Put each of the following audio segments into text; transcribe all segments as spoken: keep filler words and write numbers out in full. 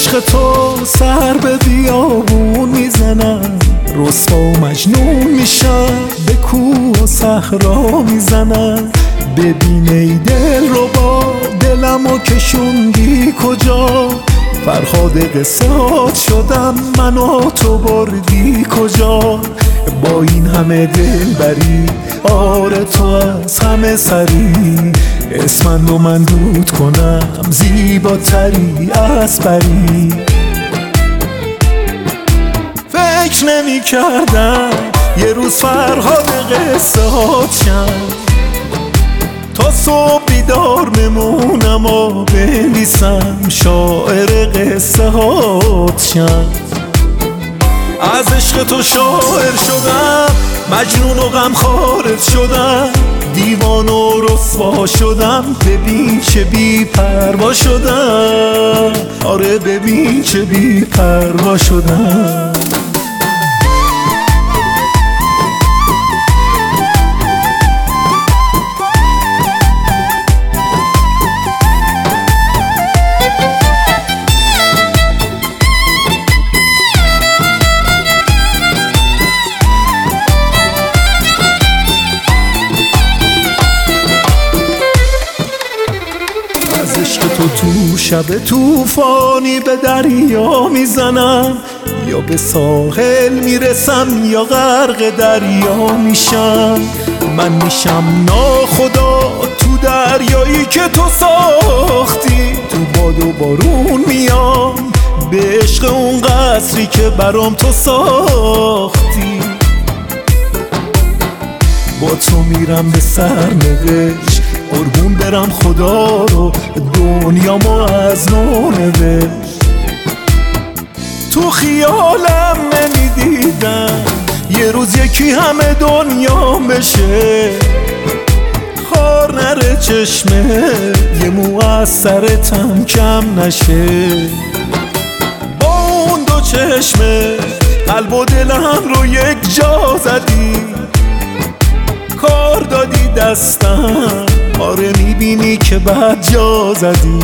عشق تو سر به بیابون میزنم، رسوا و مجنون میشم، به کوه و صحرا میزنم. ببین ای دل رو با دلمو کشوندی کجا، فرهاد قصات شدم من و تو بردی کجا. با این همه دل بری، آره تو از همه سری، اسمن رو من دود کنم زیباتری از پری. فکر نمی کردم یه روز فرهاد قصه هات شم، تا صبح بیدار بمونم و بنویسم شاعر قصه هات شم. از عشق تو شاعر شدم، مجنون و غمخوارت شدم، دیوان و رسوا شدم. ببین چه بی پروا شدم، آره ببین چه بی پروا شدم. عشق تو تو شب توفانی به دریا میزنم، یا به ساحل میرسم یا غرق دریا میشم. من میشم ناخدا تو دریایی که تو ساختی، تو باد و بارون میام به عشق اون قصری که برام تو ساختی. با تو میرم به سرنوشت، قربون برم خدا رو، دنیامو از نو نوشت. تو خیالم نمیدیدم یه روز یکی همه دنیا بشه، خار نره چشمه یه مو از سرتم کم نشه. با اون دو چشمه قلب و دلم رو یک جا زدی، کار دادی دستم، آره میبینی که بد جا زدی.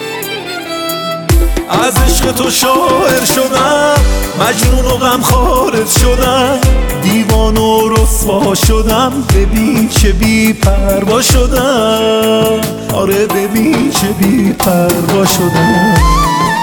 از عشق تو شاعر شدم، مجنون و غمخوارت شدم، دیوان و رسوا شدم. ببین چه بی پروا شدم، آره ببین چه بی پروا شدم.